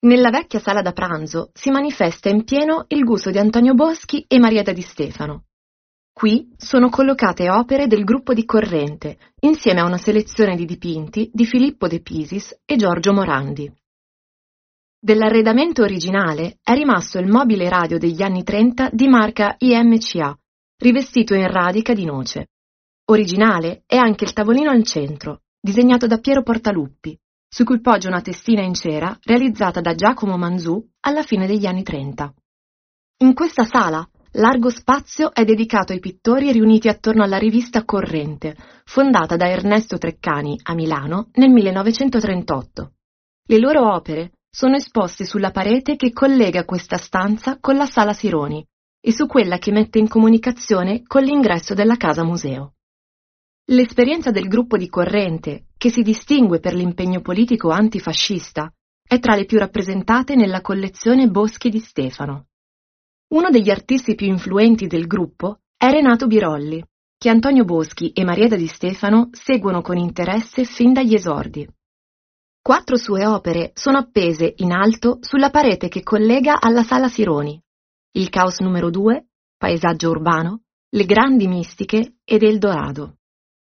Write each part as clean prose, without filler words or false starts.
Nella vecchia sala da pranzo si manifesta in pieno il gusto di Antonio Boschi e Marietta Di Stefano. Qui sono collocate opere del gruppo di Corrente, insieme a una selezione di dipinti di Filippo De Pisis e Giorgio Morandi. Dell'arredamento originale è rimasto il mobile radio degli anni 30 di marca IMCA, rivestito in radica di noce. Originale è anche il tavolino al centro, disegnato da Piero Portaluppi, su cui poggia una testina in cera realizzata da Giacomo Manzù alla fine degli anni 30. In questa sala, largo spazio è dedicato ai pittori riuniti attorno alla rivista Corrente, fondata da Ernesto Treccani a Milano nel 1938. Le loro opere sono esposte sulla parete che collega questa stanza con la Sala Sironi e su quella che mette in comunicazione con l'ingresso della casa museo. L'esperienza del gruppo di Corrente, che si distingue per l'impegno politico antifascista, è tra le più rappresentate nella collezione Boschi di Stefano. Uno degli artisti più influenti del gruppo è Renato Birolli, che Antonio Boschi e Marietta Di Stefano seguono con interesse fin dagli esordi. 4 sue opere sono appese in alto sulla parete che collega alla Sala Sironi: Il Caos numero 2, Paesaggio urbano, Le grandi mistiche ed Eldorado.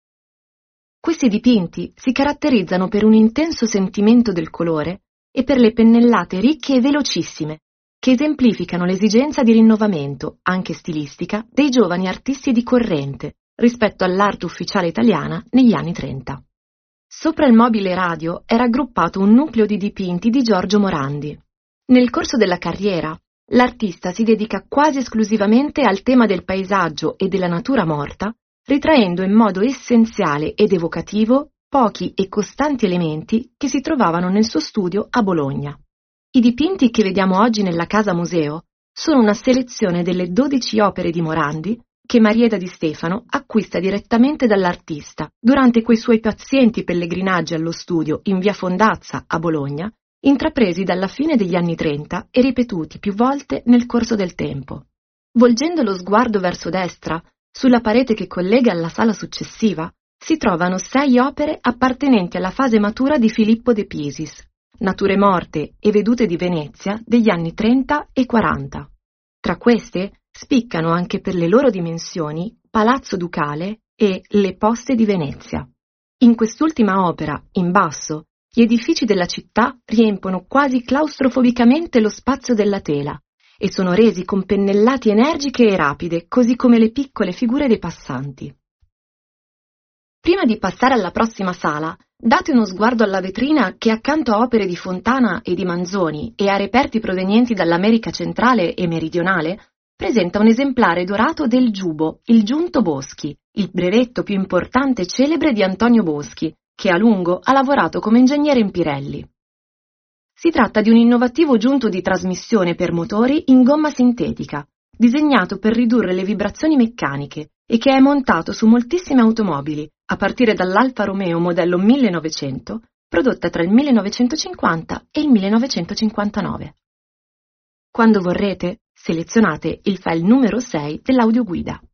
Questi dipinti si caratterizzano per un intenso sentimento del colore e per le pennellate ricche e velocissime, che esemplificano l'esigenza di rinnovamento, anche stilistica, dei giovani artisti di Corrente rispetto all'arte ufficiale italiana negli anni 30. Sopra il mobile radio è raggruppato un nucleo di dipinti di Giorgio Morandi. Nel corso della carriera, l'artista si dedica quasi esclusivamente al tema del paesaggio e della natura morta, ritraendo in modo essenziale ed evocativo pochi e costanti elementi che si trovavano nel suo studio a Bologna. I dipinti che vediamo oggi nella Casa Museo sono una selezione delle 12 opere di Morandi che Marietta Di Stefano acquista direttamente dall'artista durante quei suoi pazienti pellegrinaggi allo studio in via Fondazza a Bologna, intrapresi dalla fine degli anni 30 e ripetuti più volte nel corso del tempo. Volgendo lo sguardo verso destra, sulla parete che collega alla sala successiva, si trovano 6 opere appartenenti alla fase matura di Filippo De Pisis, Nature morte e vedute di Venezia degli anni 30 e 40. Tra queste spiccano anche per le loro dimensioni Palazzo Ducale e Le Poste di Venezia. In quest'ultima opera, in basso, gli edifici della città riempono quasi claustrofobicamente lo spazio della tela e sono resi con pennellati energiche e rapide, così come le piccole figure dei passanti. Prima di passare alla prossima sala, date uno sguardo alla vetrina che accanto a opere di Fontana e di Manzoni e a reperti provenienti dall'America centrale e meridionale, presenta un esemplare dorato del Giubo, il Giunto Boschi, il brevetto più importante e celebre di Antonio Boschi, che a lungo ha lavorato come ingegnere in Pirelli. Si tratta di un innovativo giunto di trasmissione per motori in gomma sintetica, disegnato per ridurre le vibrazioni meccaniche e che è montato su moltissime automobili, a partire dall'Alfa Romeo modello 1900, prodotta tra il 1950 e il 1959. Quando vorrete, selezionate il file numero 6 dell'audioguida.